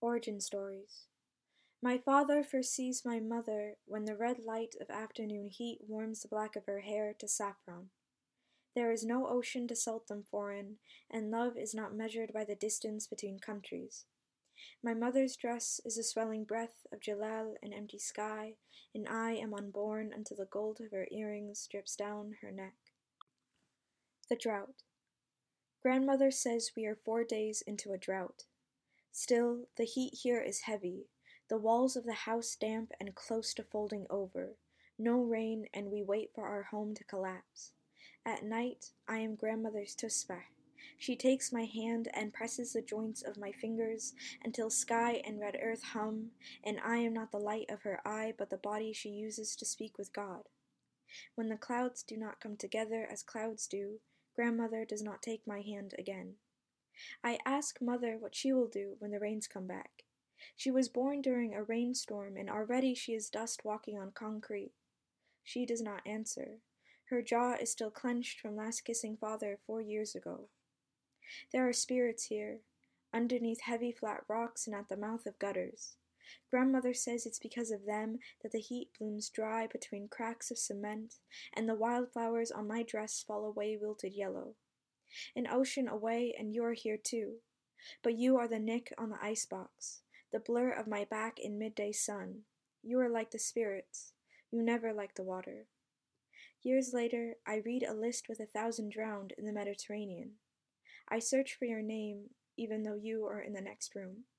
Origin Stories. My father first sees my mother when the red light of afternoon heat warms the black of her hair to saffron. There is no ocean to salt them foreign, and love is not measured by the distance between countries. My mother's dress is a swelling breath of Jalal and empty sky, and I am unborn until the gold of her earrings drips down her neck. The Drought. Grandmother says we are 4 days into a drought. Still, the heat here is heavy, the walls of the house damp and close to folding over. No rain, and we wait for our home to collapse. At night, I am grandmother's tusbeh. She takes my hand and presses the joints of my fingers until sky and red earth hum, and I am not the light of her eye but the body she uses to speak with God. When the clouds do not come together as clouds do, grandmother does not take my hand again. I ask mother what she will do when the rains come back. She was born during a rainstorm and already she is dust walking on concrete. She does not answer. Her jaw is still clenched from last kissing father 4 years ago. There are spirits here, underneath heavy flat rocks and at the mouth of gutters. Grandmother says it's because of them that the heat blooms dry between cracks of cement and the wildflowers on my dress fall away wilted yellow. An ocean away and you're here too. But you are the nick on the icebox, the blur of my back in midday sun. You are like the spirits. You never like the water. Years later, I read a list with 1,000 drowned in the Mediterranean. I search for your name, even though you are in the next room.